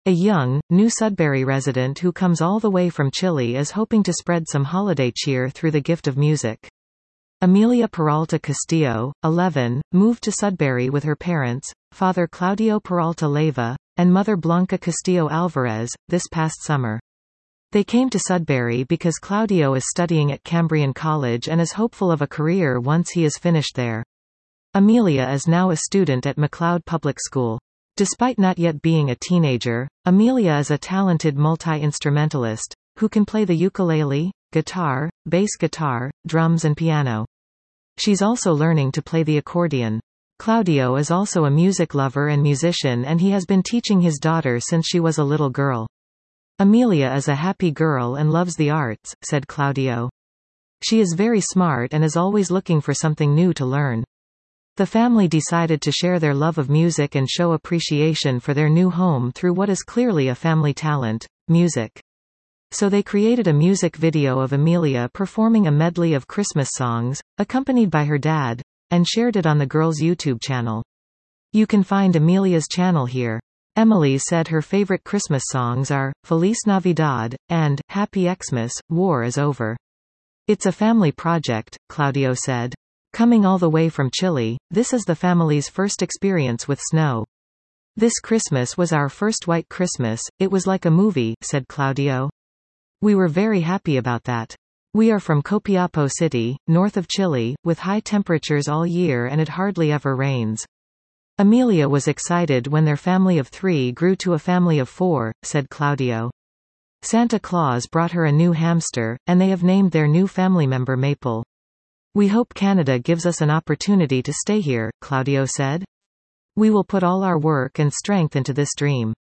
A young, new Sudbury resident who comes all the way from Chile is hoping to spread some holiday cheer through the gift of music. Amelia Peralta Castillo, 11, moved to Sudbury with her parents, Father Claudio Peralta Leyva, and Mother Blanca Castillo Alvarez, this past summer. They came to Sudbury because Claudio is studying at Cambrian College and is hopeful of a career once he is finished there. Amelia is now a student at McLeod Public School. Despite not yet being a teenager, Amelia is a talented multi-instrumentalist, who can play the ukulele, guitar, bass guitar, drums and piano. She's also learning to play the accordion. Claudio is also a music lover and musician, and he has been teaching his daughter since she was a little girl. Amelia is a happy girl and loves the arts, said Claudio. She is very smart and is always looking for something new to learn. The family decided to share their love of music and show appreciation for their new home through what is clearly a family talent, music. So they created a music video of Amelia performing a medley of Christmas songs, accompanied by her dad, and shared it on the girl's YouTube channel. You can find Amelia's channel here. Emily said her favorite Christmas songs are Feliz Navidad and Happy Xmas, War is Over. It's a family project, Claudio said. Coming all the way from Chile, this is the family's first experience with snow. This Christmas was our first white Christmas, it was like a movie, said Claudio. We were very happy about that. We are from Copiapó City, north of Chile, with high temperatures all year and it hardly ever rains. Amelia was excited when their family of 3 grew to a family of 4, said Claudio. Santa Claus brought her a new hamster, and they have named their new family member Maple. We hope Canada gives us an opportunity to stay here, Claudio said. We will put all our work and strength into this dream.